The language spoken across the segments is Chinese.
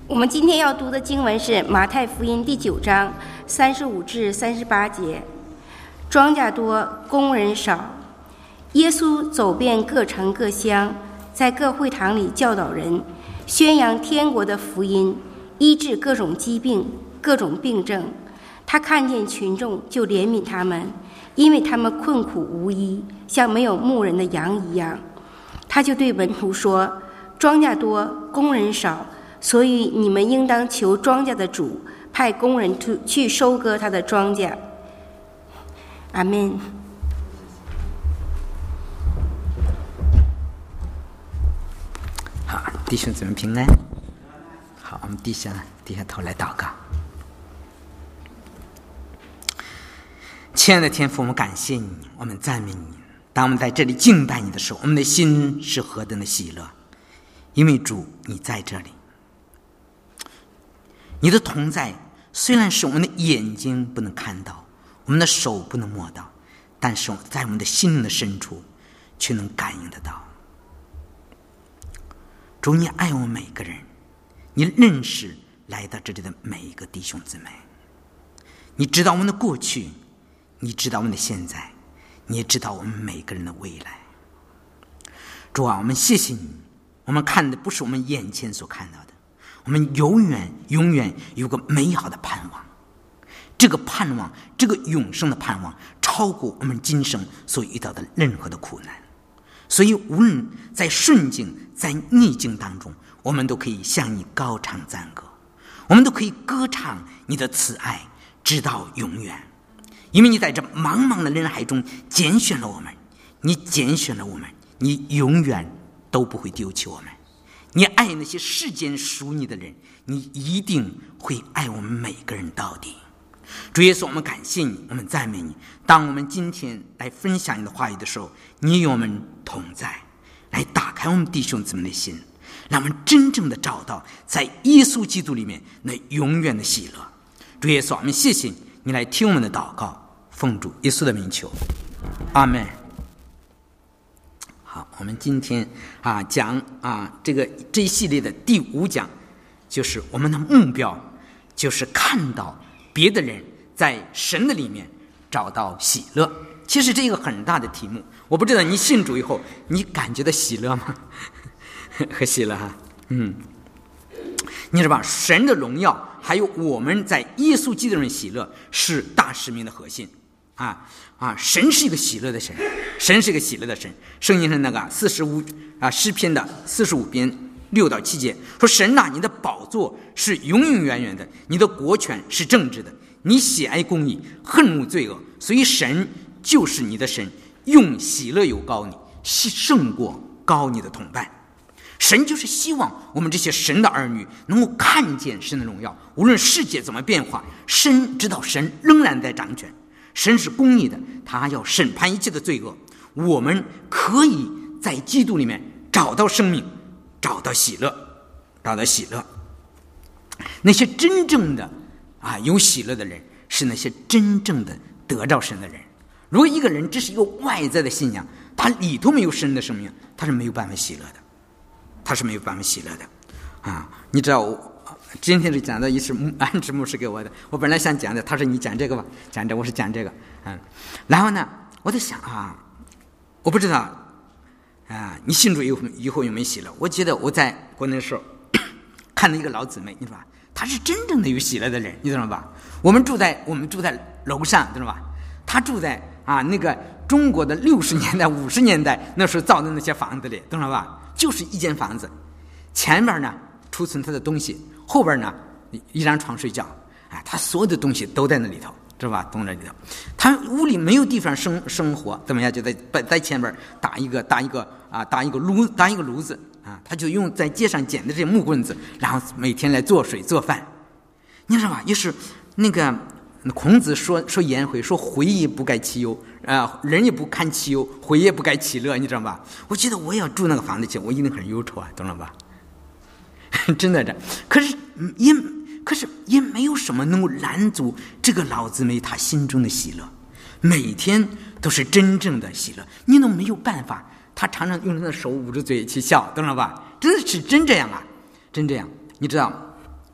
我们今天要读的经文是马太福音第9章35至38节。庄稼多，工人少。耶稣走遍各城各乡，在各会堂里教导人，宣扬天国的福音，医治各种疾病、各种病症。他看见群众，就怜悯他们，因为他们困苦无依，像没有牧人的羊一样。他就对门徒说：庄稼多，工人少，所以你们应当求庄稼的主派工人去收割他的庄稼。阿们。 好，弟兄姊妹平安。好，我们低下头来祷告。亲爱的天父，我们感谢你，我们赞美你。当我们在这里敬拜你的时候，我们的心是何等的喜乐，因为主你在这里。你的同在虽然是我们的眼睛不能看到，我们的手不能摸到，但是在我们的心灵的深处却能感应得到。主，你爱我们每个人，你认识来到这里的每一个弟兄姊妹，你知道我们的过去，你知道我们的现在，你也知道我们每个人的未来。主啊，我们谢谢你，我们看的不是我们眼前所看到的，我们永远有个美好的盼望。这个盼望，这个永生的盼望，超过我们今生所遇到的任何的苦难。所以无论在顺境在逆境当中，我们都可以向你高唱赞歌，我们都可以歌唱你的慈爱直到永远。因为你在这茫茫的人海中拣选了我们，你拣选了我们，你永远都不会丢弃我们。你爱那些世间属你的人，你一定会爱我们每个人到底。主耶稣，我们感谢你，我们赞美你。当我们今天来分享你的话语的时候，你与我们同在，来打开我们弟兄姊妹的心，让我们真正的找到在耶稣基督里面那永远的喜乐。主耶稣，我们谢谢你，你来听我们的祷告，奉主耶稣的名求，阿们。好，我们今天讲这一系列的第5讲，就是我们的目标就是看到别的人在神的里面找到喜乐。其实这一个很大的题目，我不知道你信主以后你感觉到喜乐吗？和喜乐哈，你知道吧？神的荣耀还有我们在耶稣基督里面喜乐是大使命的核心神是一个喜乐的神，神是一个喜乐的神。圣经上那个诗篇的45篇6到7节说：神啊，你的宝座是永永远远的，你的国权是正直的，你喜爱公义，恨恶罪恶，所以神就是你的神，用喜乐油膏你，胜过膏你的同伴。神就是希望我们这些神的儿女能够看见神的荣耀，无论世界怎么变化，知道神仍然在掌权，神是公义的，他要审判一切的罪恶。我们可以在基督里面找到生命，找到喜乐。那些真正的有喜乐的人，是那些真正的得着神的人。如果一个人只是一个外在的信仰，他里头没有神的生命，他是没有办法喜乐的，你知道我今天是讲的是安之牧师给我的，我本来想讲的，他说你讲这个吧，我是讲这个然后呢我在想我不知道你信主以后有没有喜乐。我记得我在国内的时候看到一个老姊妹，你知道吧，她是真正的有喜乐的人，你知道吧？我们住在楼上，知道吧？她住在那个中国的60年代50年代那时候造的那些房子里，懂了吧？就是一间房子，前面呢储存她的东西，后边呢一张床睡觉她所有的东西都在那里头，知道吧？都在里头。她屋里没有地方生活，怎么样？就在前边打一个炉子他就用在街上捡的这些木棍子，然后每天来做水做饭。你知道吧？也是那个孔子说颜回说回也不该其忧人也不堪其忧，回也不该其乐，你知道吧？我记得我要住那个房子去，我一定很忧愁懂了吧？真的可是也没有什么能够拦阻这个老姊妹她心中的喜乐，每天都是真正的喜乐，你都没有办法。她常常用她的手捂着嘴去笑，懂了吧？真的是真这样。你知道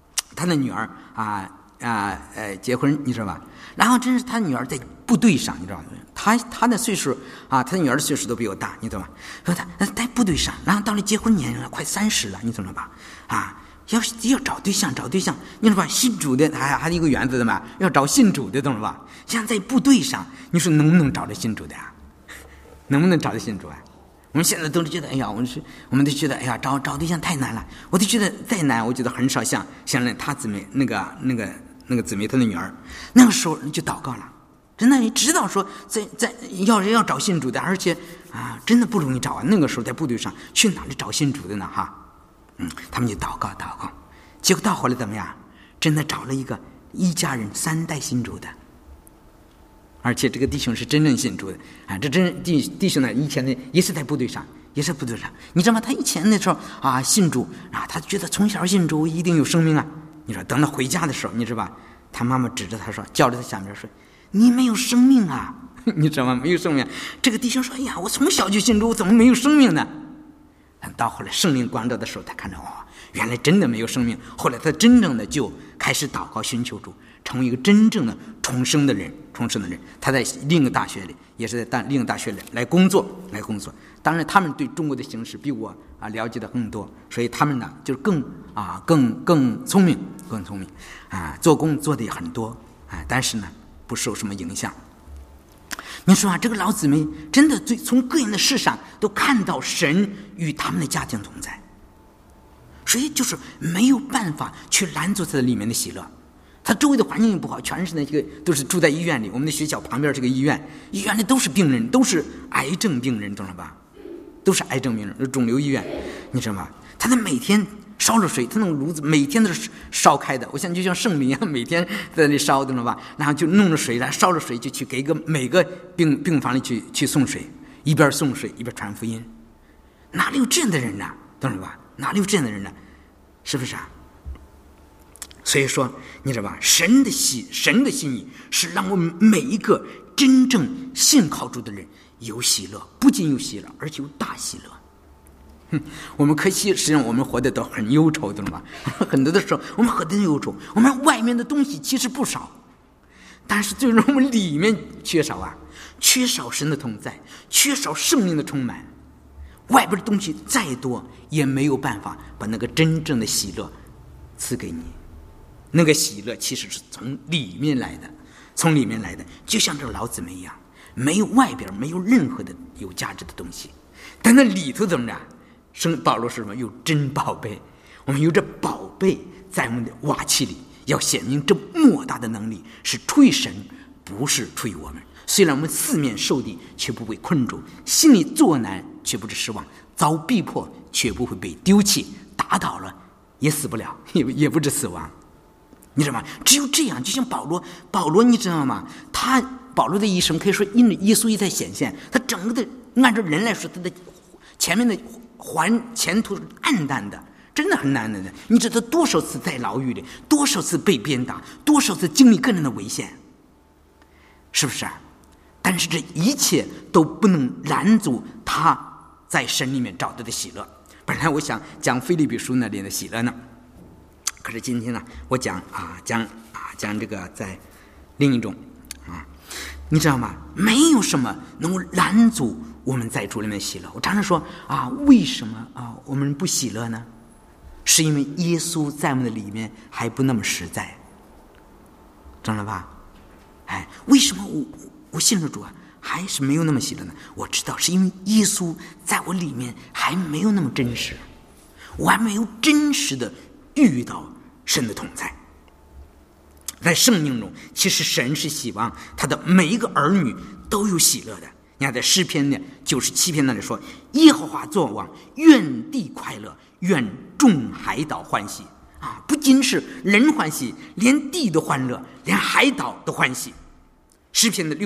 他的女儿结婚，你知道吧？然后真是他女儿在部队上，你知道吗？他的岁数他的女儿的岁数都比我大，你懂吗？说他在部队上，然后到了结婚年龄了，快30了，你懂了吧？要找对象，你知道吧？信主的还一个原则的嘛，要找信主的，懂了吧？像在部队上，你说能不能找到信主的啊？能不能找到信主啊？我们现在都觉得，我们都觉得，找对象太难了。我都觉得再难，我觉得很少像他姊妹那个姊妹她的女儿，那个时候就祷告了。真的，你知道说在要找信主的，而且真的不容易找啊。那个时候在部队上，去哪里找信主的呢？他们就祷告，结果到后来怎么样？真的找了一家人3代信主的，而且这个弟兄是真正信主的这真弟兄呢，以前呢也是在部队上，你知道吗？他以前那时候信主他觉得从小信主一定有生命啊。你说等他回家的时候，你知道吧？他妈妈指着他说，叫着他下面说：“你没有生命啊！”你知道吗？没有生命。这个弟兄说：“我从小就信主，我怎么没有生命呢？”到后来圣灵光照的时候，他看着原来真的没有生命。后来他真正的就开始祷告寻求主，成为一个真正的重生的人。他在另一个大学里，也是在另一个大学里来工作。当然他们对中国的形势比我了解的更多，所以他们呢就更聪明，做工做的也很多但是呢不受什么影响。你说这个老姊妹真的从个人的事上都看到神与他们的家庭同在，所以就是没有办法去拦阻他的里面的喜乐。他周围的环境也不好，全是都是住在医院里。我们的学校旁边是个医院，医院里都是病人，都是癌症病人，懂了吧？都是癌症病人，肿瘤医院，你知道吗？他每天烧了水，他那种炉子每天都是烧开的，我想就像圣灵一样，每天在那里烧，懂了吧？然后就弄了水，然后烧了水就去给每个病房里去送水，一边送水一边传福音。哪里有这样的人呢？懂了吧？哪里有这样的人呢？是不是所以说你知道吧，神的心意是让我们每一个真正信靠主的人有喜乐，不仅有喜乐，而且有大喜乐。我们可惜实际上我们活得都很忧愁，懂了吧？很多的时候我们活得忧愁，我们外面的东西其实不少，但是最终我们里面缺少神的同在，缺少圣灵的充满。外边的东西再多也没有办法把那个真正的喜乐赐给你。那个喜乐其实是从里面来的，就像这个老姊妹一样，没有外边没有任何的有价值的东西，但那里头怎么着？保罗是什么？有真宝贝。我们有这宝贝在我们的瓦器里，要显明这莫大的能力是出于神，不是出于我们。虽然我们四面受敌，却不会困住；心里作难，却不致失望；遭逼迫，却不会被丢弃；打倒了，也死不了，也不致死亡。你知道吗？只有这样，就像保罗你知道吗？保罗的一生可以说因为耶稣一再显现，他整个的按照人来说，他的前面的前途是暗淡的，真的很难的。你知道多少次在牢狱里，多少次被鞭打，多少次经历个人的危险，是不是？但是这一切都不能拦阻他在神里面找到的喜乐。本来我想讲腓立比书那里的喜乐呢，可是今天呢，我讲这个在另一种你知道吗？没有什么能够拦阻我们在主里面喜乐。我常常说为什么我们不喜乐呢？是因为耶稣在我们的里面还不那么实在，知道了吧？为什么我信了主还是没有那么喜乐呢？我知道是因为耶稣在我里面还没有那么真实，我还没有真实的遇到神的同在。在圣经中，其实神是希望他的每一个儿女都有喜乐的。你看在诗篇的97篇那里说，耶和华作王，愿地快乐，愿众海岛欢喜。不仅是人欢喜，连地都欢乐，连海岛都欢喜。诗篇的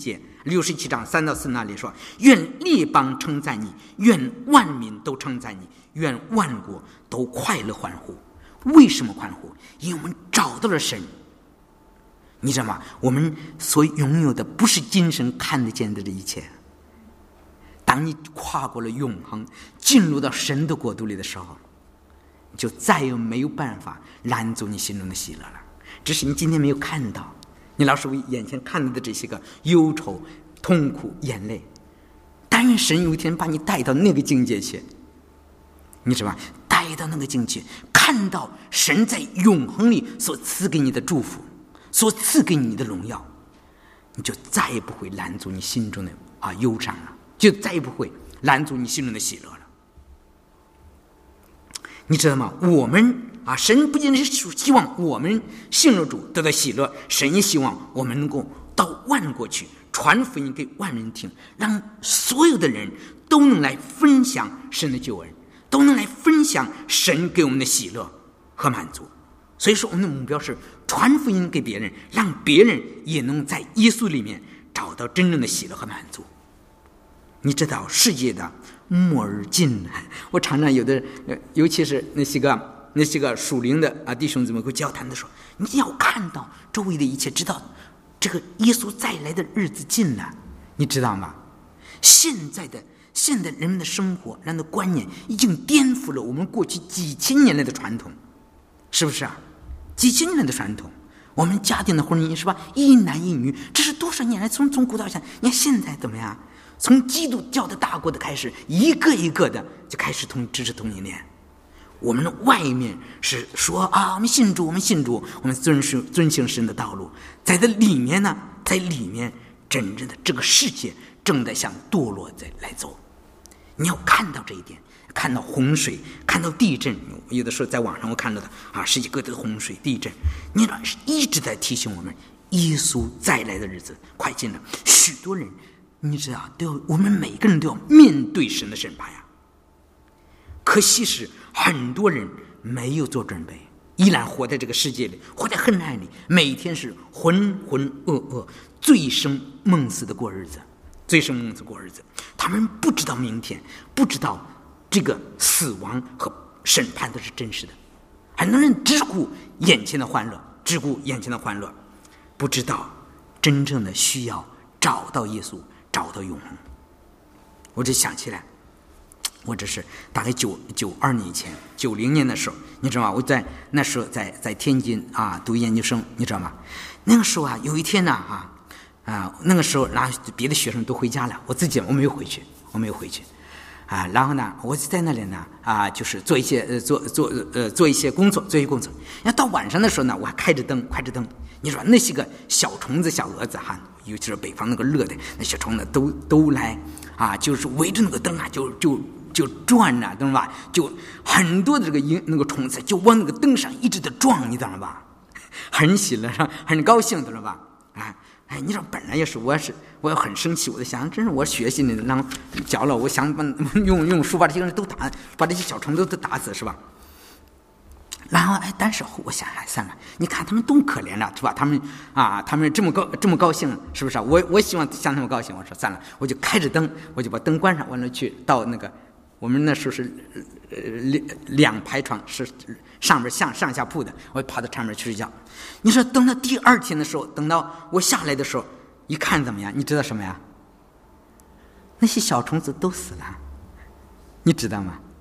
67章3到4那里说，愿列邦称赞你，愿万民都称赞你，愿万国都快乐欢呼。为什么欢呼？因为我们找到了神。你知道吗？我们所拥有的不是今生看得见的这一切，当你跨过了永恒，进入到神的国度里的时候， 就再也没有办法拦阻你心中的喜乐了。只是你今天没有看到，你老是为眼前看到的这些个忧愁、痛苦、眼泪。但愿神有一天把你带到那个境界去，你知道吧？带到那个境界，看到神在永恒里所赐给你的祝福，所赐给你的荣耀，你就再也不会拦阻你心中的忧伤了，就再也不会拦阻你心中的喜乐了。你知道吗？我们神不仅是希望我们信了主得到喜乐，神也希望我们能够到万国去传福音给万人听，让所有的人都能来分享神的救恩，都能来分享神给我们的喜乐和满足。所以说我们的目标是传福音给别人，让别人也能在耶稣里面找到真正的喜乐和满足。你知道世界的末日近了，我常常有的尤其是那些个属灵的弟兄姊妹会交谈的时候，你要看到周围的一切，知道这个耶稣再来的日子近了，你知道吗？现在人们的生活、人的观念已经颠覆了我们过去几千年来的传统，是不是啊？几千年来的传统，我们家庭的婚姻是吧？一男一女，这是多少年来从古到现在。你看现在怎么样？从基督教的大国的开始，一个一个的就开始支持同性恋。我们的外面是说我们信主，我们遵行神的道路，在这里面呢，在里面真正的这个世界正在向堕落来走。你要看到这一点，看到洪水，看到地震，有的时候在网上我看到的世界各地的洪水、地震，你知道是一直在提醒我们，耶稣再来的日子快近了。许多人，你知道，我们每个人都要面对神的审判呀。可惜是很多人没有做准备，依然活在这个世界里，活在黑暗里，每天是浑浑噩噩、醉生梦死的过日子，他们不知道明天，不知道这个死亡和审判都是真实的。很多人只顾眼前的欢乐，不知道真正的需要找到耶稣，找到永恒。我就想起来，我这是大概92年以前，90年的时候，你知道吗？我那时候在天津读研究生，你知道吗？那个时候有一天呢那个时候，然后别的学生都回家了，我没有回去然后呢，我在那里呢就是做一些工作。要到晚上的时候呢，我还开着灯。你说那些个小虫子、小蛾子尤其是北方那个热的那些虫子都来就是围着那个灯就转懂了吧？就很多的那个虫子就往那个灯上一直的撞，你懂了吧？很喜乐，很高兴，懂了吧？你说本来也是，我要很生气，我就想，真是我学习呢，然后教了，我想用书把这些人都把这些小虫都打死，是吧？然后但是我想算了，你看他们多可怜了，是吧？他们这么高兴，是不是？我希望像他们高兴，我说算了，我就开着灯，我就把灯关上，完了去到那个我们那时候是2排床，是上面上下铺的，我跑到上面去睡觉。你说等到第二天的时候，等到我下来的时候，一看怎么样？你知道什么呀？那些小虫子都死了，你知道吗？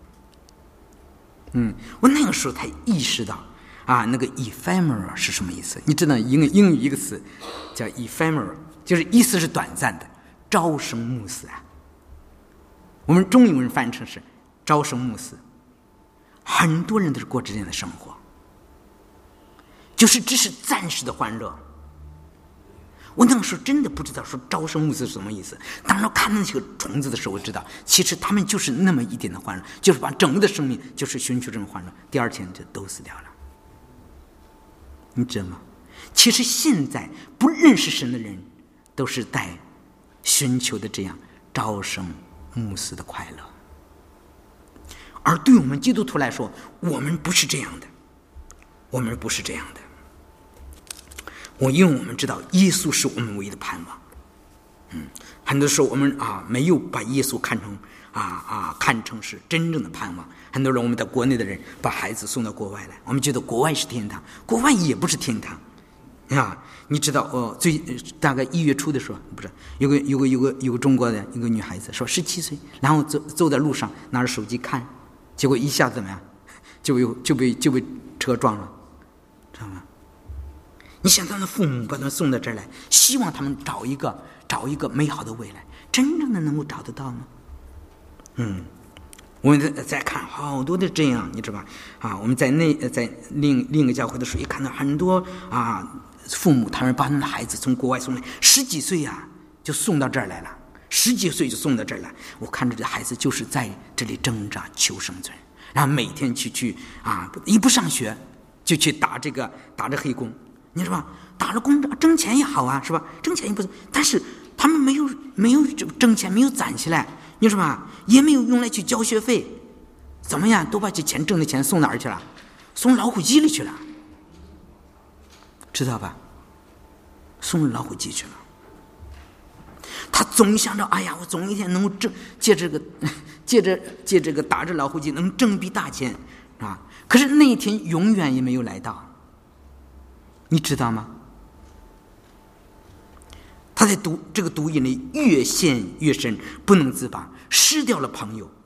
我那个时候才意识到那个 ephemeral 是什么意思？你知道英语一个词叫 ephemeral， 就是意思是短暂的，朝生暮死我们中文翻译成是朝生暮死。很多人都是过这样的生活，就是只是暂时的欢乐。我那个时候真的不知道说朝生暮死是什么意思。当时看那些个虫子的时候，我知道其实他们就是那么一点的欢乐，就是把整个的生命就是寻求这种欢乐，第二天就都死掉了。你知道吗？其实现在不认识神的人都是在寻求的这样朝生暮死的快乐。而对我们基督徒来说，我们不是这样的，因为我们知道耶稣是我们唯一的盼望。很多时候我们没有把耶稣看成是真正的盼望。很多人，我们在国内的人把孩子送到国外来，我们觉得国外是天堂，国外也不是天堂你知道大概1月初的时候，不是有个中国的一个女孩子，说17岁，然后走在路上拿着手机看，结果一下子怎么样， 就被车撞了，知道吗？你想他们的父母把他们送到这儿来，希望他们找一个美好的未来，真正的能够找得到吗？我们再看好多的这样，你知道吧？我们在另一个教会的时候，也看到很多父母他们把他们的孩子从国外送来，10几岁就送到这儿来了，10几岁就送到这儿来。我看着这孩子就是在这里挣扎求生存，然后每天去一不上学就去打这黑工，你知道吧？打了工挣钱也好是吧？挣钱也不错，但是他们没有挣钱，没有攒起来，你知道吧？也没有用来去交学费，怎么样？都把这挣的钱送哪儿去了？送老虎机里去了，知道吧？送老虎机去了。他总想着，哎呀，我总有一天能够借这个打着老虎机能挣笔大钱可是那一天永远也没有来到，你知道吗？他在这个毒瘾里越陷越深，不能自拔，失掉了朋友。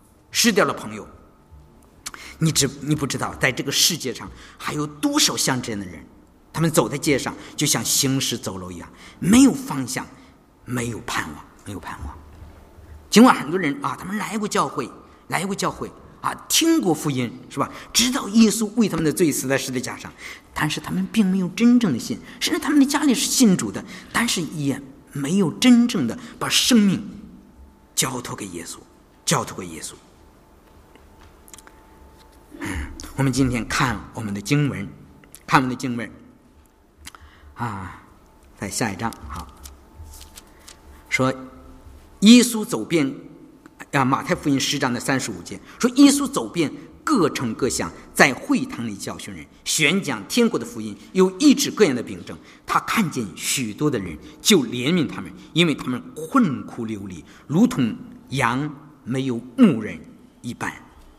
你不知道，在这个世界上还有多少像这样的人，他们走在街上就像行尸走肉一样，没有方向，没有盼望。尽管很多人他们来过教会听过福音，是吧？知道耶稣为他们的罪死在十字架上，但是他们并没有真正的信，甚至他们的家里是信主的，但是也没有真正的把生命交托给耶稣。我们今天看我们的经文，在下一章说耶稣走遍马太福音10章的35节说，耶稣走遍各城各乡，在会堂里教训人，宣讲天国的福音，又医治各样的病症。他看见许多的人，就怜悯他们，因为他们困苦流离，如同羊没有牧人一般。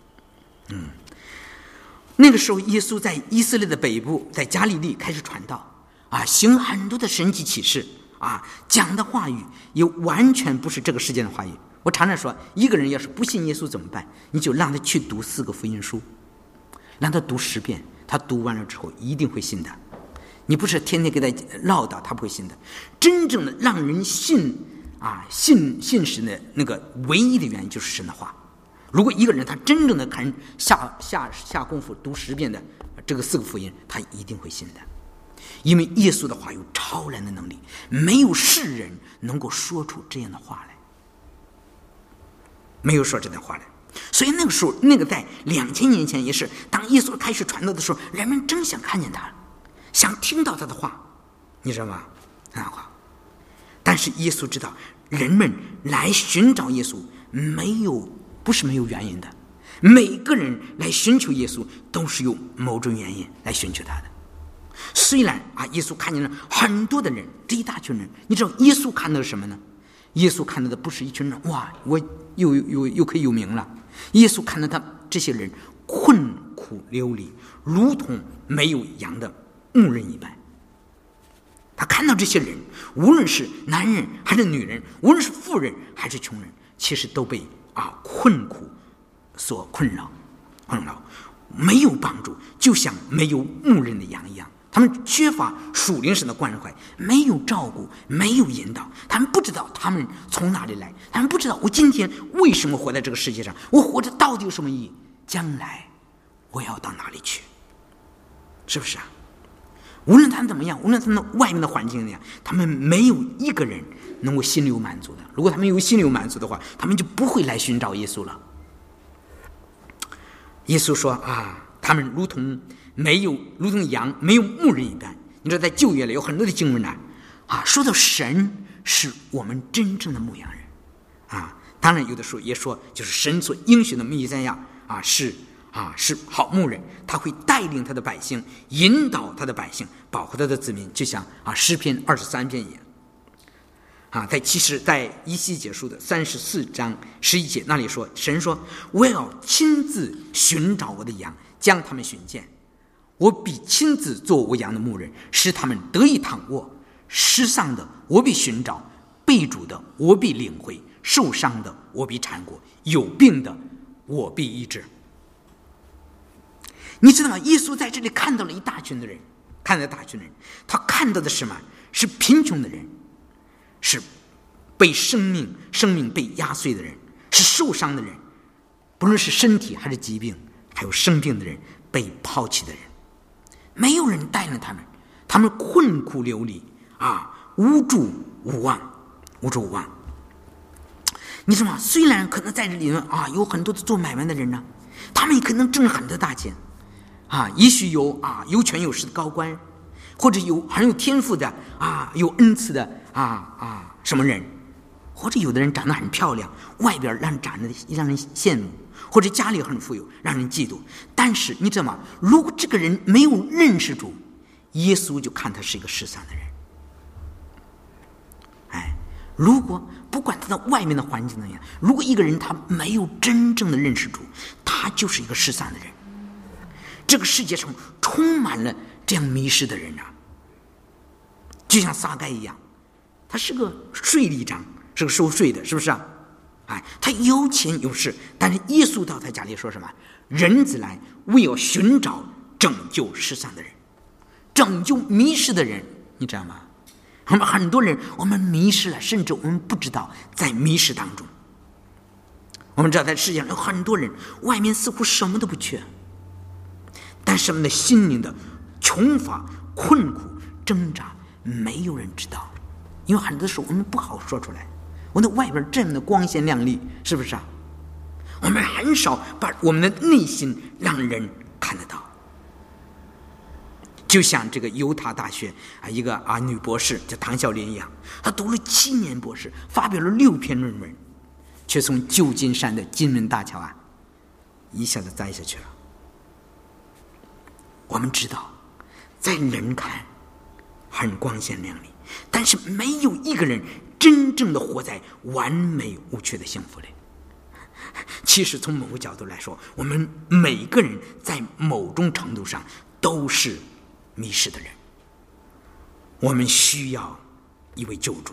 那个时候耶稣在以色列的北部，在加利利开始传道行很多的神迹启示讲的话语也完全不是这个世界的话语。我常常说，一个人要是不信耶稣怎么办？你就让他去读4个福音书，让他读10遍，他读完了之后一定会信的。你不是天天给他唠叨，他不会信的。真正的让人信神的那个唯一的原因就是神的话。如果一个人他真正的肯下功夫读10遍的这个4个福音，他一定会信的。因为耶稣的话有超然的能力，没有世人能够说出这样的话来，没有说这样的话来。所以那个时候，那个在2000年前也是，当耶稣开始传道的时候，人们真想看见他，想听到他的话，你知道吗？但是耶稣知道，人们来寻找耶稣不是没有原因的，每个人来寻求耶稣都是有某种原因来寻求他的。虽然耶稣看见了很多的人，这一大群人，你知道耶稣看到了什么呢？耶稣看到的不是一群人，我又可以有名了。耶稣看到他这些人困苦流离，如同没有羊的牧人一般。他看到这些人，无论是男人还是女人，无论是富人还是穷人，其实都被困苦所困扰，没有帮助，就像没有牧人的羊一样。他们缺乏属灵神的关怀，没有照顾，没有引导，他们不知道他们从哪里来，他们不知道我今天为什么活在这个世界上，我活着到底有什么意义，将来我要到哪里去，是不是无论他们怎么样，无论他们外面的环境怎样，他们没有一个人能够心里有满足的。如果他们有心里有满足的话，他们就不会来寻找耶稣了。耶稣说他们如同羊没有牧人一般。你知道在旧约里有很多的经文说到神是我们真正的牧羊人当然有的时候也说就是神所应许的弥赛亚是好牧人，他会带领他的百姓，引导他的百姓，保护他的子民，就像诗篇23篇一样在以西结书的34章11节那里说，神说我要亲自寻找我的羊，将他们寻见，我必亲自做我羊的牧人，使他们得以躺卧，失丧的我必寻找，被掳的我必领回，受伤的我必缠裹，有病的我必医治。 你知道吗？耶稣在这里看到了一大群的人，他看到的是什么？是贫穷的人，是被生命被压碎的人，是受伤的人，不论是身体还是疾病，还有生病的人，被抛弃的人，没有人带领他们困苦流离无助无望。你知道吗？虽然可能在这里面有很多的做买卖的人呢，他们也可能挣很多大钱也许有权有势的高官，或者很有天赋的有恩赐的什么人，或者有的人长得很漂亮，外边让人羡慕，或者家里很富有，让人嫉妒。但是你知道吗？如果这个人没有认识主，耶稣就看他是一个失散的人。如果不管他的外面的环境怎样，如果一个人他没有真正的认识主，他就是一个失散的人。这个世界上充满了这样迷失的人就像撒该一样，他是个税吏长，是个收税的，是不是他有钱有势，但是耶稣到他家里说什么？人子来为要寻找拯救失散的人，拯救迷失的人。你知道吗？我们很多人我们迷失了，甚至我们不知道在迷失当中。我们知道在世界上有很多人外面似乎什么都不缺，但是我们的心灵的穷乏困苦挣扎没有人知道，因为很多时候我们不好说出来。我们的外边这么的光鲜亮丽，是不是我们很少把我们的内心让人看得到。就像这个犹他大学一个女博士叫唐孝林一样，她读了7年博士，发表了6篇论文，却从旧金山的金门大桥一下子栽下去了。我们知道在人看很光鲜亮丽，但是没有一个人真正的活在完美无缺的幸福里。其实从某个角度来说，我们每个人在某种程度上都是迷失的人，我们需要一位救主，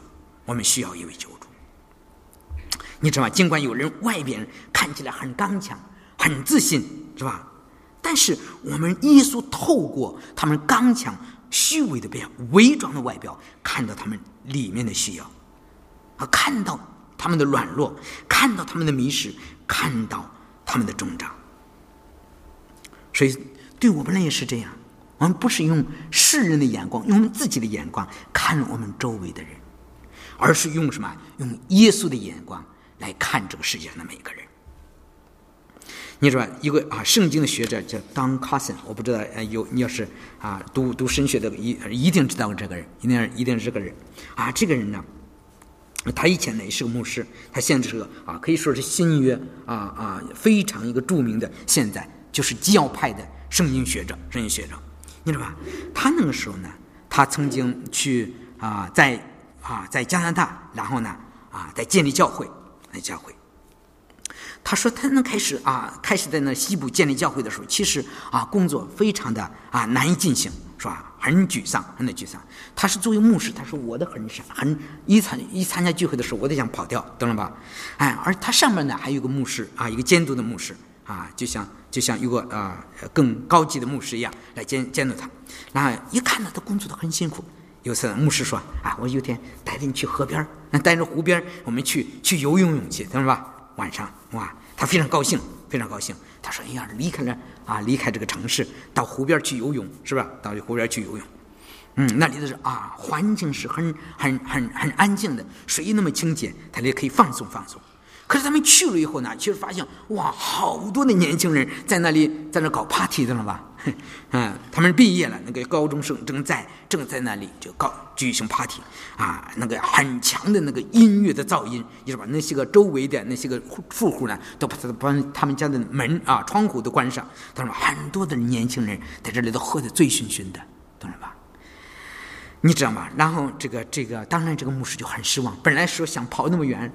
你知道吗？尽管有人外边看起来很刚强很自信，是吧？但是我们耶稣透过他们刚强虚伪的伪装的外表，看到他们里面的需要看到他们的软弱，看到他们的迷失，看到他们的挣扎。所以对我们来也是这样，我们不是用世人的眼光，用我们自己的眼光看我们周围的人，而是用什么？用耶稣的眼光来看这个世界上的每个人。你知道一个圣经的学者叫 Don Carson， 我不知道你要是读神学的一定知道这个人，一定是这个人这个人呢，他以前呢也是个牧师，他现在是个可以说是新约非常一个著名的，现在就是教派的圣经学者。你知道吧？他那个时候呢，他曾经去在加拿大，然后呢在建立教会。他说他能开始在那西部建立教会的时候，其实工作非常的难以进行，是吧？很沮丧。他是作为牧师，他说我的一参加聚会的时候，我得想跑掉，懂了吧？而他上面呢还有一个牧师一个监督的牧师就像一个更高级的牧师一样来监督他。然后一看到他工作的很辛苦，有次牧师说我有天带着你去河边，带着湖边，我们去游泳去，懂了吧？晚上他非常高兴。他说离开这个城市，到湖边去游泳，是吧？到湖边去游泳。那里的是环境是很安静的，水那么清洁，他也可以放松。可是他们去了以后呢，其实发现好多的年轻人在那搞 party， 知道吧？他们毕业了，那个高中生正在那里就举行 party 那个很强的那个音乐的噪音，就是把那些个周围的那些个富户呢，都把他们家的门窗户都关上。他说很多的年轻人在这里都喝得醉醺醺的，懂了吧？你知道吗？然后这个当然这个牧师就很失望，本来说想跑那么远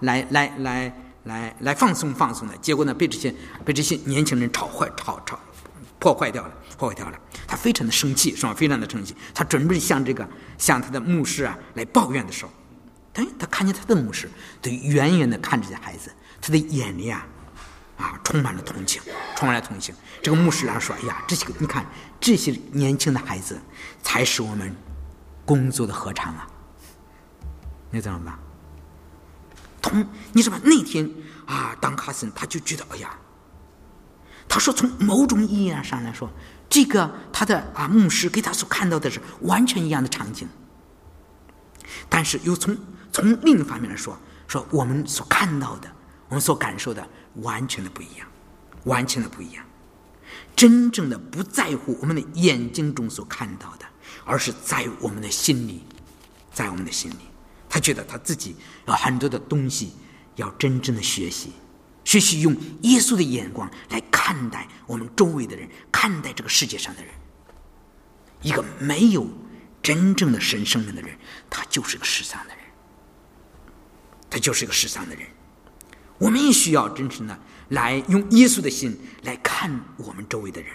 来放松的，结果呢被这些年轻人破坏掉了。他非常的生气，是吧？非常的生气。他准备向他的牧师来抱怨的时候，他看见他的牧师，对远远的看着这孩子，他的眼里充满了同情，这个牧师来说，哎呀，你看这些年轻的孩子才是我们工作的合场啊，你怎么办？你知道吗？那天当卡森他就觉得，哎呀，他说从某种意义上来说，这个他的牧师给他所看到的是完全一样的场景，但是又从另一方面来说我们所看到的，我们所感受的完全的不一样。真正的不在乎我们的眼睛中所看到的，而是在我们的心里，他觉得他自己有很多的东西要真正的学习用耶稣的眼光来看待我们周围的人，看待这个世界上的人。一个没有真正的神生命的人，他就是个世上的人。我们也需要真正的来用耶稣的心来看我们周围的人，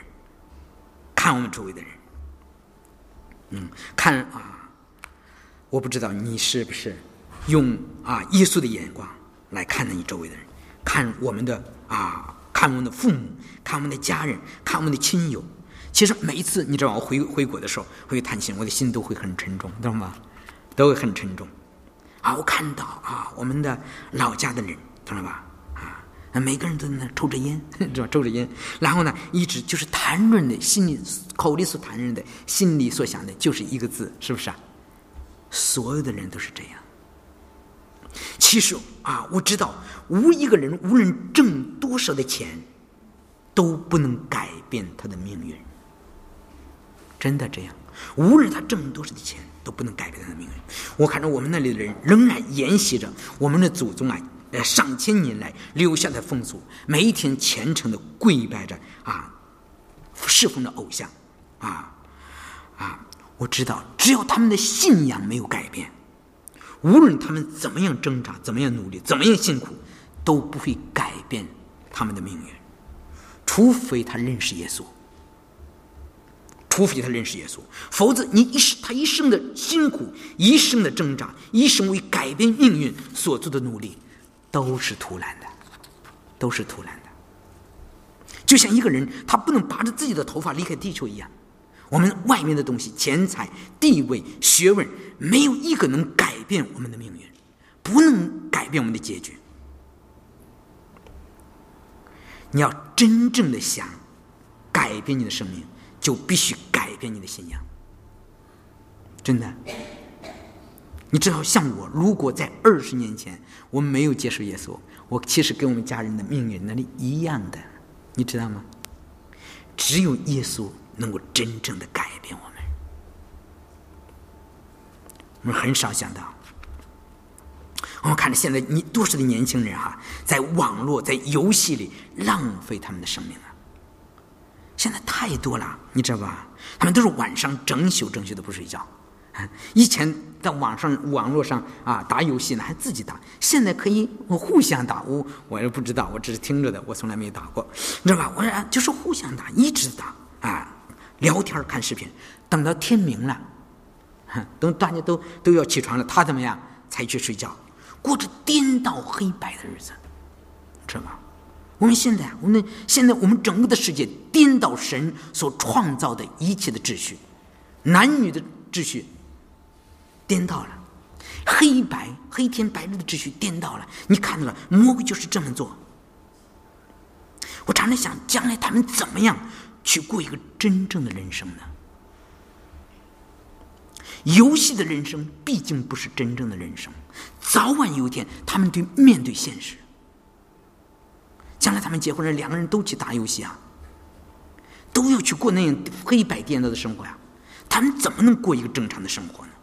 我不知道你是不是用耶稣的眼光来看待你周围的人，看我们的父母，看我们的家人，看我们的亲友。其实每一次你知道我回国的时候会谈心，我的心都会很沉重，知道吗？都会很沉重我看到我们的老家的人，知道吧？每个人都在那抽着烟，然后呢一直就是谈论的心里口里所谈论的，心里所想的就是一个字，是不是所有的人都是这样。其实我知道无一个人无论挣多少的钱都不能改变他的命运，真的这样，无论他挣多少的钱都不能改变他的命运。我看到我们那里的人仍然沿袭着我们的祖宗上千年来留下的风俗，每一天虔诚的跪拜着侍奉着偶像我知道只要他们的信仰没有改变，无论他们怎么样挣扎，怎么样努力，怎么样辛苦，都不会改变他们的命运，除非他认识耶稣，否则他一生的辛苦，一生的挣扎，一生为改变命运所做的努力都是徒然的。就像一个人他不能拔着自己的头发离开地球一样，我们外面的东西，钱财、地位、学问，没有一个能改变我们的命运，不能改变我们的结局。你要真正的想改变你的生命，就必须改变你的信仰。真的，你知道，像我如果在20年前我没有接受耶稣，我其实跟我们家人的命运那里一样的，你知道吗？只有耶稣能够真正的改变我们。我们很少想到，我们看着现在多少的年轻人在网络在游戏里浪费他们的生命现在太多了，你知道吧？他们都是晚上整宿的不睡觉。以前在网络上打游戏呢还自己打，现在可以互相打。我也不知道，我只是听着的，我从来没有打过，你知道吧？我就是互相打，一直打聊天看视频，等到天明了，等大家都要起床了，他怎么样才去睡觉，过着颠倒黑白的日子，知道吗？我们现在我们整个的世界颠倒神所创造的一切的秩序，男女的秩序颠倒了，黑天白日的秩序颠倒了。你看到了，魔鬼就是这么做。我常常想，将来他们怎么样去过一个真正的人生呢？游戏的人生毕竟不是真正的人生，早晚有一天他们面对现实。将来他们结婚了，两个人都去打游戏都要去过那样黑白颠倒的生活他们怎么能过一个正常的生活呢？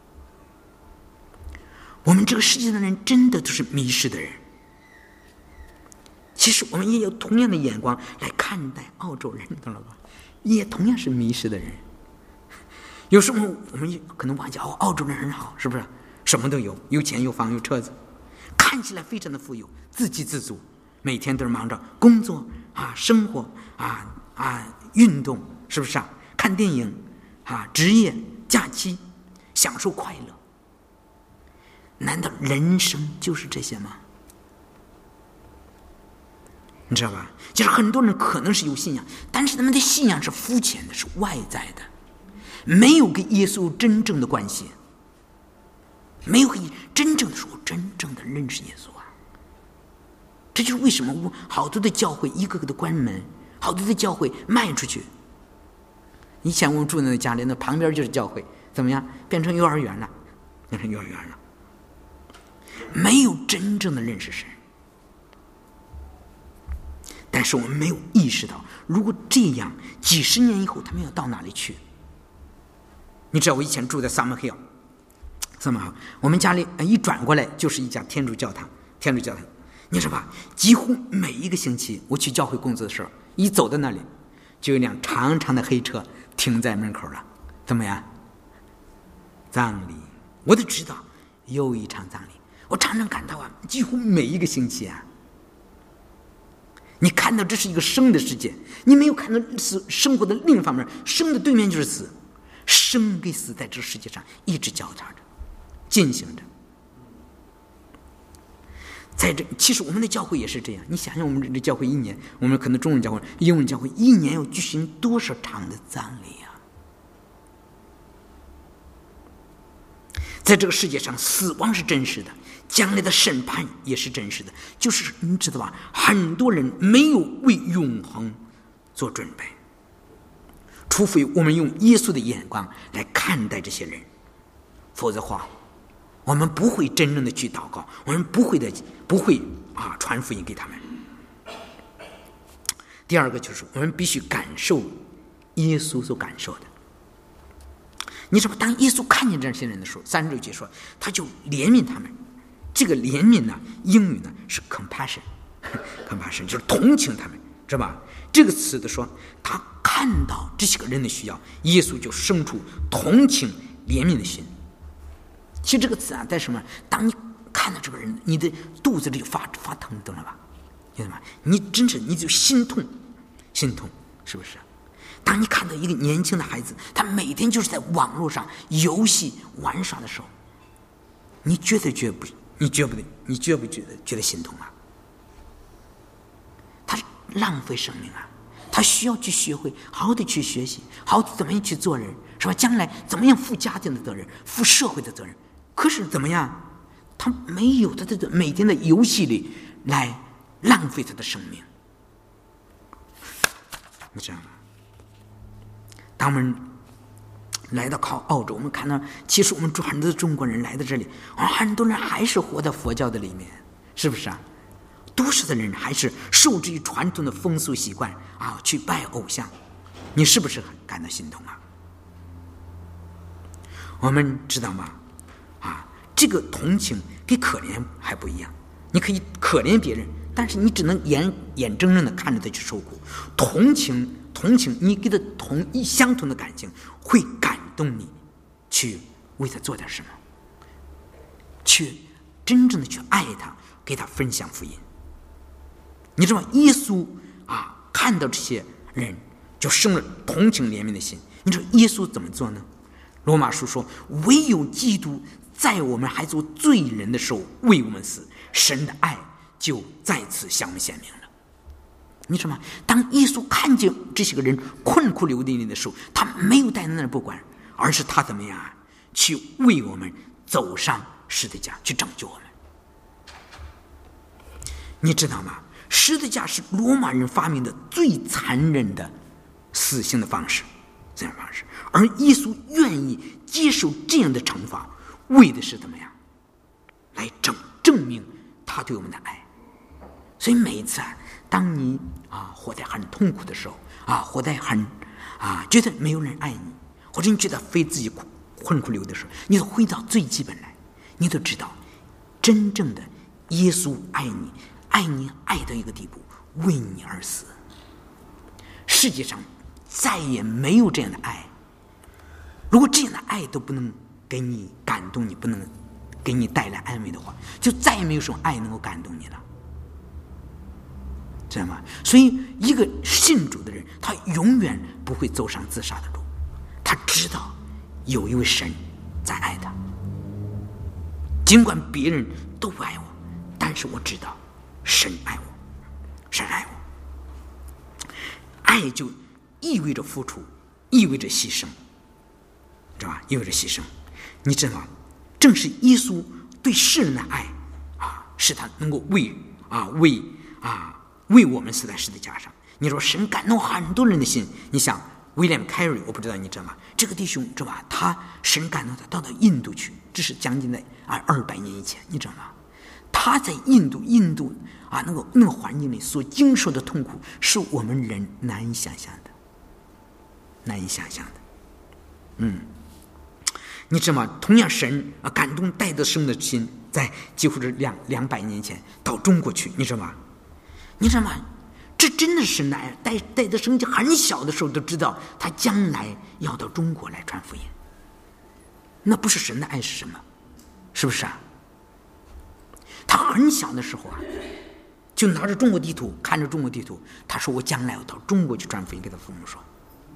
我们这个世界的人真的都是迷失的人。其实我们也有同样的眼光来看待澳洲人，懂了吧？也同样是迷失的人。有时候我们可能忘记澳洲人很好，是不是？什么都有，有钱有房有车子，看起来非常的富有，自给自足，每天都是忙着工作生活运动，是不是看电影职业假期，享受快乐。难道人生就是这些吗？ 你知道吧？就是很多人可能是有信仰，但是他们的信仰是肤浅的，是外在的，没有跟耶稣有真正的关系，没有真正的说真正的认识耶稣啊。这就是为什么我好多的教会一个个的关门，好多的教会卖出去。以前我们住的那家里，那旁边就是教会，怎么样？变成幼儿园了，变成幼儿园了，没有真正的认识神。但是我们没有意识到，如果这样，几十年以后他们要到哪里去？你知道我以前住在 Summer Hill， 我们家里一转过来就是一家天主教堂。你知道吧？几乎每一个星期我去教会工作的时候，一走到那里，就有一辆长长的黑车停在门口了。怎么样？葬礼，我都知道又一场葬礼。我常常感到啊，几乎每一个星期啊，你看到这是一个生的世界，你没有看到生活的另一方面，生的对面就是死，生跟死在这个世界上一直交叉着进行着。在这，其实我们的教会也是这样。你想想，我们这教会一年，我们可能中文教会、英文教会一年要举行多少场的葬礼啊？在这个世界上，死亡是真实的，将来的审判也是真实的。就是你知道吧？很多人没有为永恒做准备，除非我们用耶稣的眼光来看待这些人，否则的话，我们不会真正的去祷告，我们不会传福音给他们。第二个就是我们必须感受耶稣所感受的。你知道，当耶稣看见这些人的时候，36节说他就怜悯他们。这个怜悯呢，英语呢是 compassion 就是同情他们，知道吧？这个词的说，他看到这些个人的需要，耶稣就生出同情怜悯的心。其实这个词啊，在什么？当你看到这个人，你的肚子里就发疼，懂了吧？懂了吧？你真是你就心痛，是不是？当你看到一个年轻的孩子，他每天就是在网络上游戏玩耍的时候，你觉不觉得心痛啊？他浪费生命啊！他需要去学会，好好的去学习，好好的怎么样去做人，是吧？将来怎么样负家庭的责任，负社会的责任。可是怎么样？他没有他的每天的游戏里来浪费他的生命，你知道吗？当我们来到澳洲，我们看到，其实我们很多中国人来到这里，很多人还是活在佛教的里面，是不是啊？多数的人还是受制于传统的风俗习惯啊，去拜偶像，你是不是感到心痛啊？我们知道吗？这个同情跟可怜还不一样，你可以可怜别人，但是你只能眼睁睁的看着他去受苦。同情，你给他相同的感情，会感动你，去为他做点什么，去真正的去爱他，给他分享福音。你知道吗？耶稣看到这些人，就生了同情怜悯的心。你知道耶稣怎么做呢？罗马书说，唯有基督在我们还做罪人的时候为我们死，神的爱就再次向我们显明了。你知道吗？当耶稣看见这些个人困苦流离的时候，他没有待在那儿不管，而是他怎么样去为我们走上十字架，去拯救我们。你知道吗？十字架是罗马人发明的最残忍的死刑的方式，而耶稣愿意接受这样的惩罚，为的是怎么样？来证明他对我们的爱。所以每一次当你活在很痛苦的时候活在很觉得没有人爱你，或者你觉得非自己困苦流的时候，你都回到最基本来，你都知道真正的耶稣爱你，爱到一个地步，为你而死。世界上再也没有这样的爱。如果这样的爱都不能给你感动你，不能给你带来安慰的话，就再也没有什么爱能够感动你了，知道吗？所以一个信主的人，他永远不会走上自杀的路，他知道有一位神在爱他。尽管别人都不爱我，但是我知道神爱我，神爱我。 爱就意味着付出，意味着牺牲，知道吧？意味着牺牲。你知道吗？正是耶稣对世人的爱使他能够为我们死在十字架上。你说神感动很多人的心，你想威廉·凯瑞，我不知道你知道吗？这个弟兄知道吧？神感动他到印度去，这是将近在200年以前，你知道吗？他在印度那个环境里所经受的痛苦，是我们人难以想象的。你知道吗？同样神感动戴德生的心，在几乎是200年前到中国去，你知道吗？这真的是神的爱。戴德生很小的时候都知道他将来要到中国来传福音，那不是神的爱是什么？是不是啊？他很小的时候就拿着中国地图，看着中国地图，他说我将来要到中国去传福音，给他父母说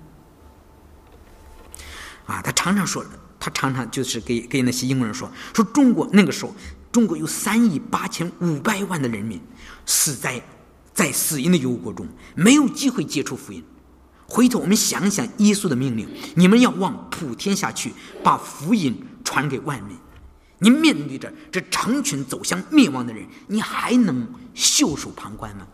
他常常就是给那些英国人说中国那个时候中国有38500万的人民死在死荫的幽国中，没有机会接触福音。回头我们想想耶稣的命令，你们要往普天下去，把福音传给万民。你面对着这成群走向灭亡的人，你还能袖手旁观吗？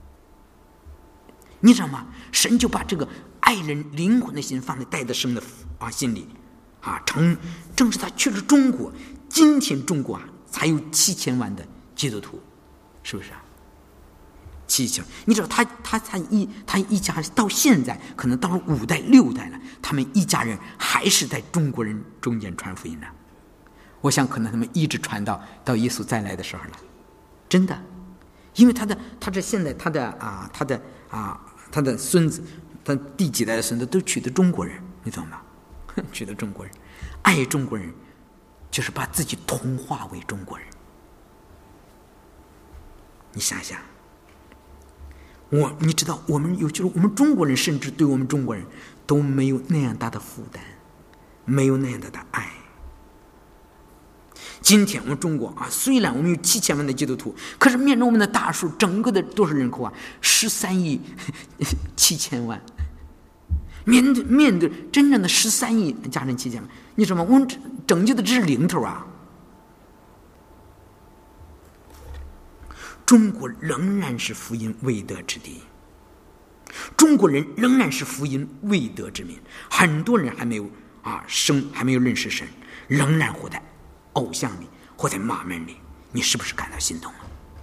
你知道吗？神就把这个爱人灵魂的心放在戴德生的心里正是他去了中国，今天中国才有7000万的基督徒，是不是7000，你知道他一家到现在可能到了5代6代了，他们一家人还是在中国人中间传福音呢。我想可能他们一直传到耶稣再来的时候了，真的，因为他现在他的孙子，他第几代的孙子都娶的中国人，你懂吗？娶的中国人，爱中国人，就是把自己同化为中国人。你想想，你知道我们中国人，甚至对我们中国人都没有那样大的负担，没有那样大的爱。今天我们中国虽然我们有7000万的基督徒，可是面对我们的大数，整个的多少人口13亿7千万，面对真正的13亿加上7千万，你知道吗？我们拯救的只是零头中国仍然是福音未得之地，中国人仍然是福音未得之民，很多人还没有还没有认识神，仍然活在偶像里，或在马门里，你是不是感到心痛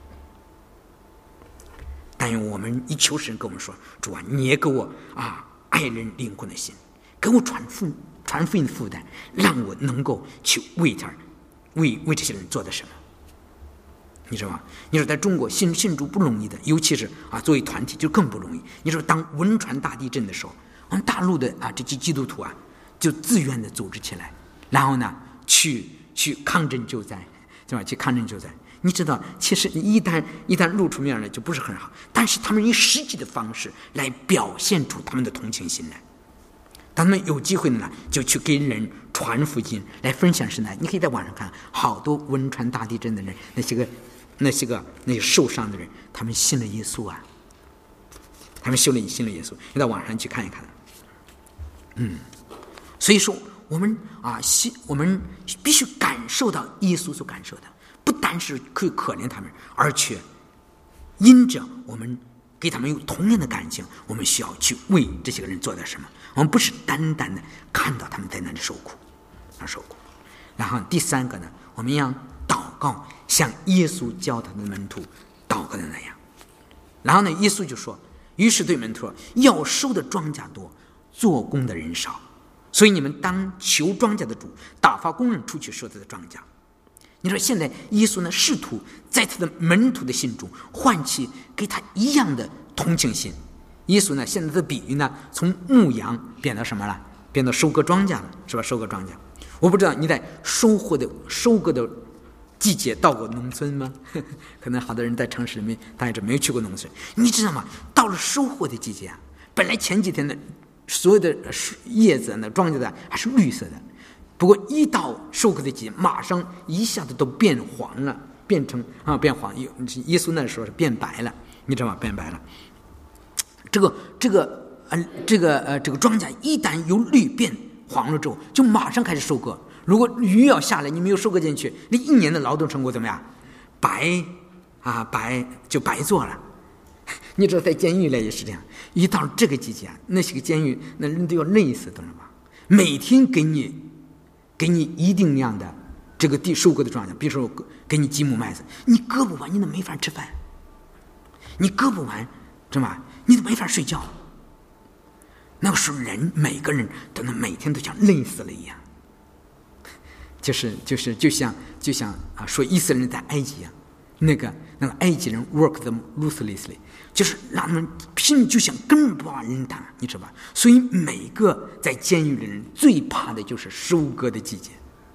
但愿我们一求神跟我们说，主你也给我爱人灵魂的心，给我传福音的负担，让我能够去为这些人做的什么。你知道吗？你说在中国信主不容易的，尤其是作为团体就更不容易。你说当汶川大地震的时候，我们大陆的这些基督徒就自愿的组织起来，然后呢去抗震救灾，对吧？去抗震救灾。你知道，其实一旦露出面来就不是很好，但是他们以实际的方式来表现出他们的同情心来。当他们有机会呢，就去给人传福音，来分享神的爱。你可以在网上看，好多汶川大地震的人，那些受伤的人，他们信了耶稣他们信了耶稣。你到网上去看一看。所以说我们必须感受到耶稣所感受的，不单是可以可怜他们，而且因着我们给他们有同样的感情，我们需要去为这些人做点什么。我们不是单单的看到他们在那里受苦。然后第三个呢，我们要祷告，像耶稣教他的门徒祷告的那样。然后呢，耶稣就说，于是对门徒说，要收的庄稼多，做工的人少，所以你们当求庄稼的主打发工人出去收他的庄稼。你说现在耶稣呢，试图在他的门徒的心中唤起给他一样的同情心。耶稣呢，现在的比喻呢，从牧羊变到什么了？变到收割庄稼了，是吧？收割庄稼。我不知道你在收割的季节到过农村吗？可能好多人在城市里面，大家没有去过农村。你知道吗？到了收获的季节本来前几天的所有的叶子呢，庄稼的还是绿色的，不过一到收割的季节，马上一下子都变黄了，变黄。耶稣那时候是变白了，你知道吗？变白了。这个这个庄稼一旦由绿变黄了之后，就马上开始收割。如果雨要下来，你没有收割进去，那一年的劳动成果怎么样？白做了。你知道在监狱里也是这样，一到这个季节那些个监狱那人都要累死，懂了吧？每天给你一定量的这个地收割的庄稼，比如说给你几亩麦子，你割不完你都没法吃饭，你割不完知道吗？你都没法睡觉。那个时候每个人都能每天都像累死了一样，就像说以色列人在埃及一样，那个埃及人 work them ruthlessly， 就是让他们拼命，就像根本不把人打，你知道吧？所以每个在监狱的人最怕的就是收割的季节，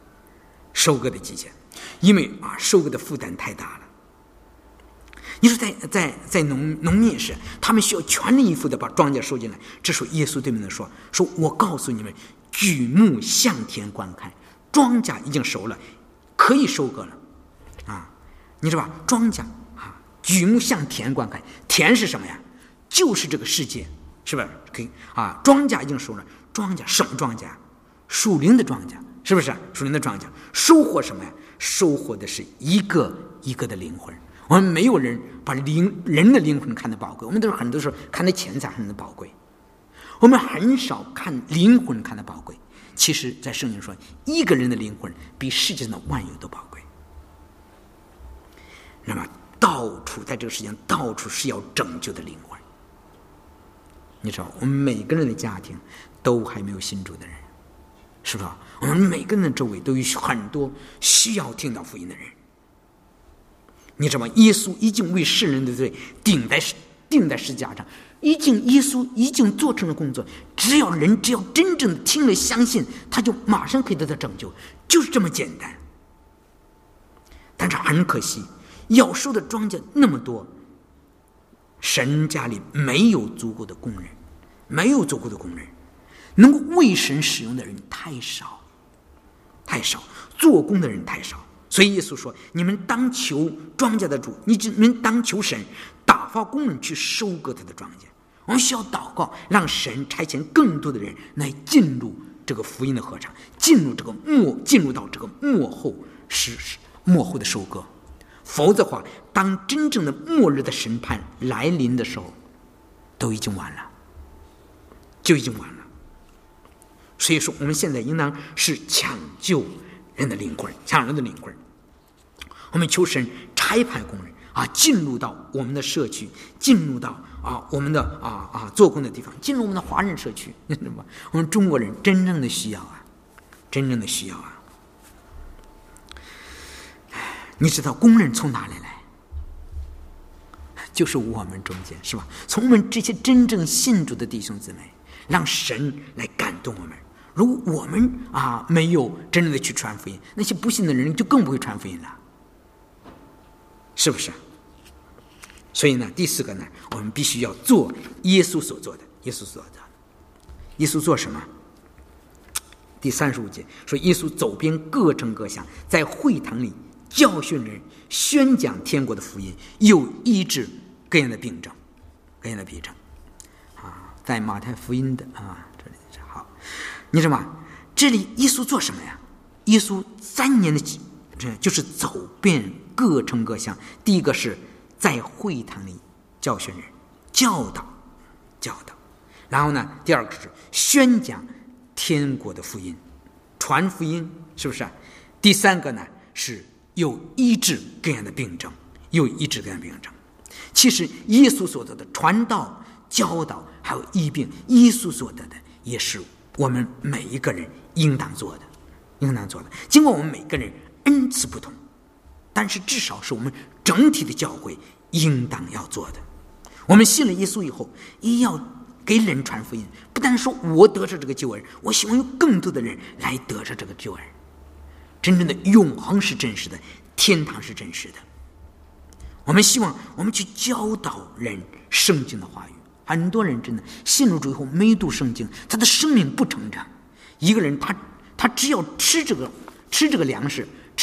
因为收割的负担太大了。你说在农业时，他们需要全力以赴的把庄稼收进来。这时候耶稣对他们说我告诉你们，举目向田观看，庄稼已经熟了，可以收割了你知道吧？庄稼举目向田观看，田是什么呀？就是这个世界，是不是？庄稼已经熟了，庄稼什么庄稼？属灵的庄稼，是不是？属灵的庄稼收获什么呀？收获的是一个一个的灵魂。我们没有人把人的灵魂看得宝贵，我们都是很多时候看得钱财看得宝贵，我们很少看灵魂看得宝贵。其实在圣经说，一个人的灵魂比世界上的万有都宝贵。那么到处在这个世界上，到处是要拯救的灵魂。你知道我们每个人的家庭都还没有信主的人，是吧？我们每个人的周围都有很多需要听到福音的人。你知道吗？耶稣已经为世人的罪钉在十字架上，耶稣已经做成了工作，只要真正的听了相信，他就马上可以得到拯救，就是这么简单。但是很可惜，要收的庄稼那么多，神家里没有足够的工人，能够为神使用的人太少，做工的人太少。所以耶稣说，你们当求庄稼的主，你们当求神打发工人去收割他的庄稼。我们需要祷告，让神差遣更多的人来进入这个福音的合场，进入到这个末后的收割。否则的话，当真正的末日的审判来临的时候，就已经晚了。所以说我们现在应当是抢救人的灵魂。我们求神差派工人进入到我们的社区，进入到我们的做工的地方，进入我们的华人社区，我们中国人真正的需要你知道工人从哪里来？就是我们中间，是吧？从我们这些真正信主的弟兄姊妹，让神来感动我们。如果我们没有真正的去传福音，那些不信的人就更不会传福音了，是不是？所以呢，第四个呢，我们必须要做耶稣所做的。耶稣做什么？第35节说，耶稣走遍各城各乡，在会堂里教训人，宣讲天国的福音，又医治各样的病症。在马太福音的这里是好。你知道吗？这里耶稣做什么呀？耶稣3年的就是走遍各城各乡。第一个是在会堂里教训人，教导。然后呢，第二个是宣讲天国的福音，传福音，是不是？第三个呢是又医治各样的病症。其实耶稣所做的传道、教导还有医病，耶稣所得的也是我们每一个人应当做的。尽管我们每个人恩赐不同，但是至少是我们整体的教会应当要做的。我们信了耶稣以后，也要给人传福音，不但说我得着这个救恩，我希望有更多的人来得着这个救恩。真正的永恒是真实的，天堂是真实的。我们希望我们去教导人圣经的话语。很多人真的信了主以后没读圣经，他的生命不成长。一个人他只要吃这个粮食，吃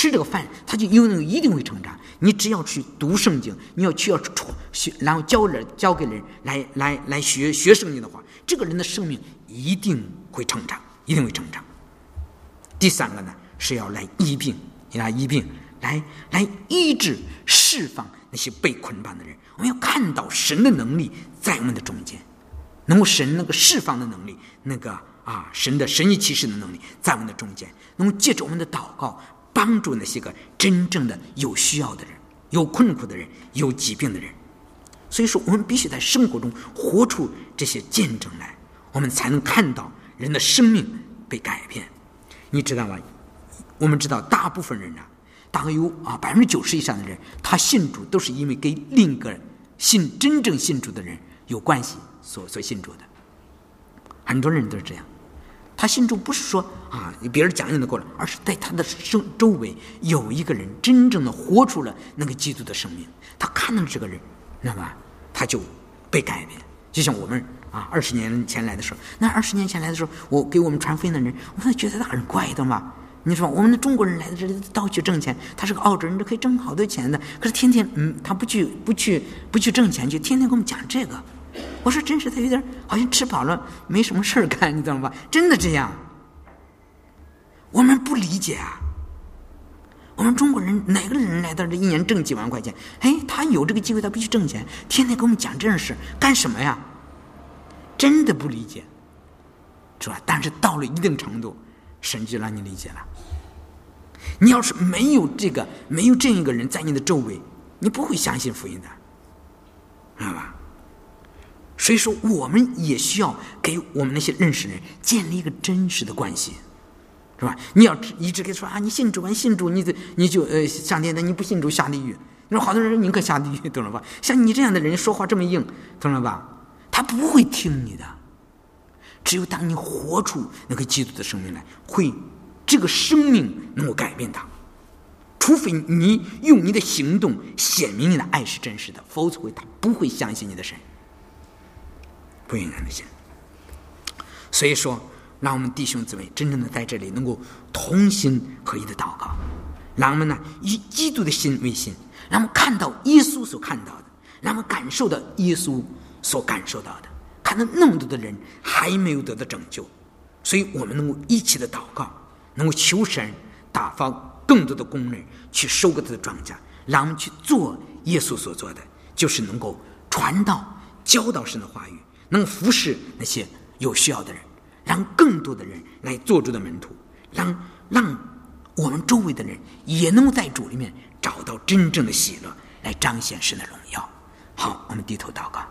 吃这个饭，他就一定会成长。你只要去读圣经，你要学，然后教给人来学圣经的话，这个人的生命一定会成长，一定会成长。第三个呢，是要来医病，来医治释放那些被捆绑的人。我们要看到神的能力在我们的中间，能够神那个释放的能力，那个神的神异奇事的能力在我们的中间，能够借着我们的祷告帮助那些个真正的有需要的人，有困苦的人，有疾病的人。所以说我们必须在生活中活出这些见证来，我们才能看到人的生命被改变。你知道吗？我们知道大部分人大概有90%以上的人，他信主都是因为跟另一个真正信主的人有关系所信主的。很多人都是这样，他信主不是说别人讲应的过来，而是在他的周围有一个人真正的活出了那个基督的生命，他看到了这个人，那么他就被改变。就像我们20年前来的时候，那20年前来的时候，我给我们传福音的人，我们觉得他很怪的嘛。你说我们的中国人来到这里到处挣钱，他是个澳洲人，这可以挣好多钱的，可是天天他不去挣钱，就天天跟我们讲这个。我说真是他有点好像吃饱了没什么事干，你知道吧？真的这样，我们不理解我们中国人哪个人来到这一年挣几万块钱？他有这个机会，他必须挣钱，天天跟我们讲这样事干什么呀？真的不理解，是吧？但是到了一定程度，神就让你理解了。你要是没有这样一个人在你的周围，你不会相信福音的，知道吧？所以说我们也需要给我们那些认识的人建立一个真实的关系，是吧？你要一直给说你信主你就上天堂，你不信主下地狱。你说好多人宁可下地狱，懂了吧？像你这样的人说话这么硬，懂了吧？他不会听你的。只有当你活出那个基督的生命来，这个生命能够改变他。除非你用你的行动显明你的爱是真实的，否则他不会相信你的神，不愿意相信。所以说，让我们弟兄姊妹真正的在这里能够同心合一的祷告，让我们呢以基督的心为心，让我们看到耶稣所看到的，让我们感受到耶稣所感受到的。看到那么多的人还没有得到拯救，所以我们能够一起的祷告，能够求神打发更多的工人去收割他的庄稼，让我们去做耶稣所做的，就是能够传道教导神的话语，能服侍那些有需要的人，让更多的人来做主的门徒，让我们周围的人也能够在主里面找到真正的喜乐，来彰显神的荣耀。好，我们低头祷告。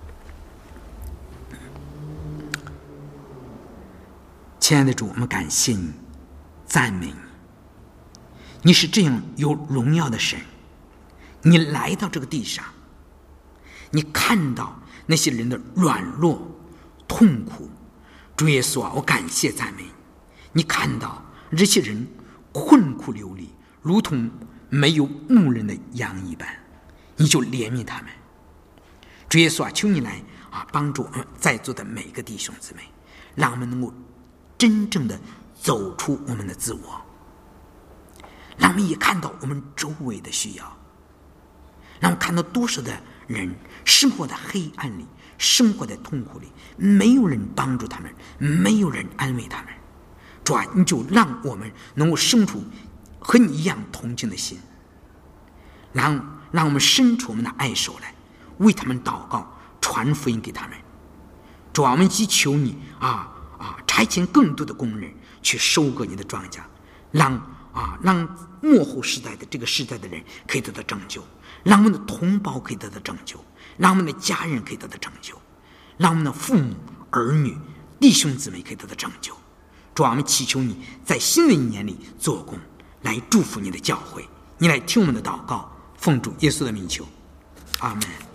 亲爱的主，我们感谢你，赞美你。你是这样有荣耀的神，你来到这个地上，你看到那些人的软弱痛苦。主耶稣我感谢赞美你。你看到这些人困苦流离，如同没有牧人的羊一般，你就怜悯他们。主耶稣求你来帮助我们在座的每个弟兄姊妹，让我们能够真正的走出我们的自我，让我们也看到我们周围的需要，让我们看到多少的人生活在黑暗里，生活在痛苦里，没有人帮助他们，没有人安慰他们。主你就让我们能够生出和你一样同情的心，让我们伸出我们的爱手来，为他们祷告，传福音给他们。主我们祈求你差遣更多的工人去收割你的庄稼，让末后时代的这个时代的人可以得到拯救，让我们的同胞可以得到拯救，让我们的家人可以得到拯救，让我们的父母儿女弟兄姊妹可以得到拯救。主我们祈求你在新的一年里做工，来祝福你的教会。你来听我们的祷告，奉主耶稣的名求，阿们。